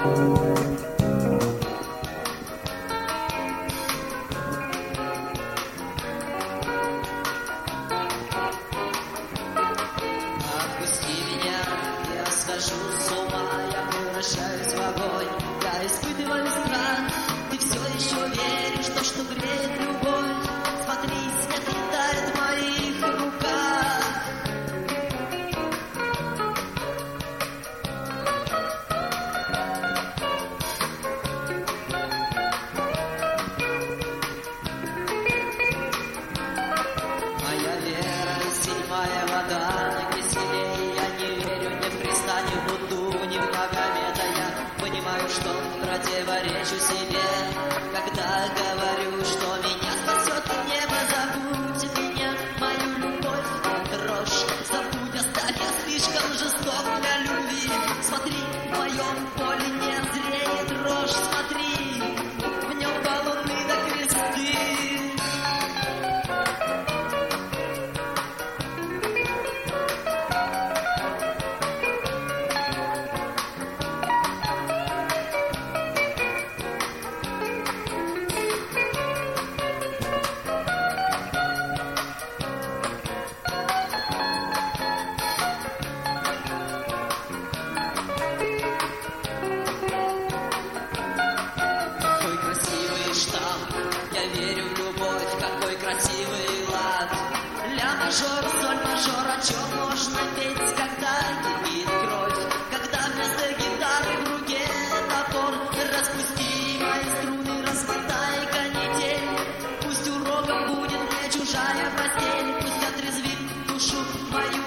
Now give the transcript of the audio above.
Отпусти меня, я схожу с ума, я превращаюсь в огонь, я испытываю страх. Ты все еще веришь в то, что греет любовь. Смотри, свет летает в моих руках. Моя вера — седьмая вода, на киселе я не верю ни в Христа, ни в Будду, ни в Магомеда. Я понимаю, что противоречу себе, когда говорю, что меня спасет небо. Забудь меня, мою любовь, дрожь, забудь, оставь, я слишком жесток для любви. Смотри, в моем поле не зреет рожь, смотри, в нем баллоны да кресты. Какой красивый штамп, я верю в любовь, какой красивый лад. Ля мажор, соль мажор, о чем можно петь, когда кипит кровь, когда вместо гитары в руке топор. Распусти мои струны, расмотай канитель, пусть уроком будет мне чужая постель, пусть отрезвит душу мою